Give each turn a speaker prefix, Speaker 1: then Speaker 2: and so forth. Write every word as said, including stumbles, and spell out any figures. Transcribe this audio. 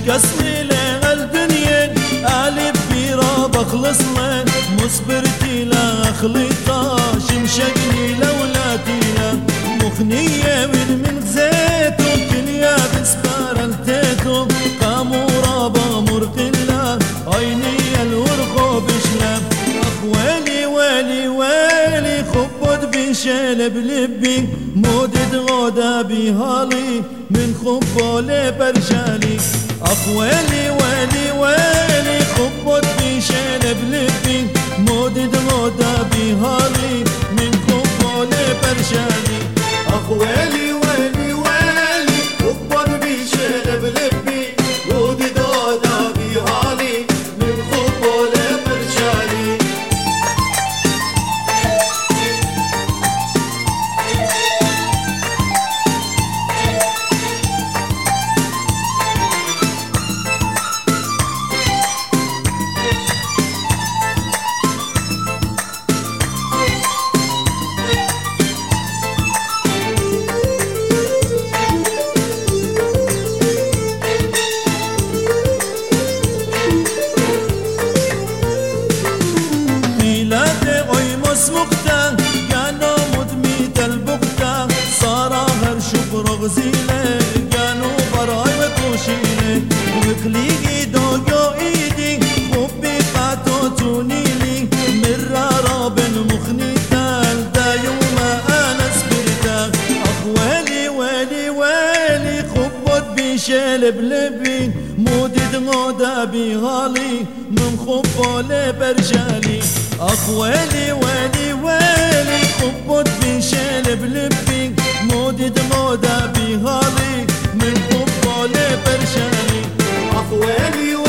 Speaker 1: قصري له الدنيا ألف بيرا بخلص له مصبرتي لا أخلطها شمشقني لولاتي له مخنية من من زيتهم كنيا بسبارلتيتهم قامورا بامر قلة عيني الورقو بشلم أخ ويلي ويلي ويلي خبط بشيل بلبي مودد غودا بهالي من خبالي برجالي أخ ويلي ويلي ويلي خبط بشيل بلبي مودد غودا بهالي من خبالي برجالي
Speaker 2: أخ ويلي ويلي ويلي خبط بشيل بلبي مودد غودا بهالي من خبالي برجالي
Speaker 1: مسمقتا كانوا مدميت البقتا صار هر شوف رغزيله كانوا براي وتوشيله وكليجي دوغو ايدي خبي قاتو تونيلي مرارا بن مخنيتال دا يوم انا سبرتا اخ ويلي ويلي ويلي خبط بشيل بلبي مودد غودا بهالي من خبالي برجالي أخ ويلي ويلي ويلي خبط بشيل بلبي مودد غودا بهالي من خبالي برجالي
Speaker 2: أخ ويلي